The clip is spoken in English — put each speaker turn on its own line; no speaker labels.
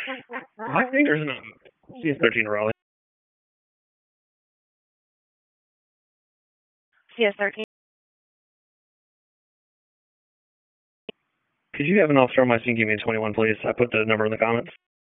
My finger's not. CS13 Raleigh.
CS13.
Could you have an officer on my scene give me a 21, please? I put the number in the comments.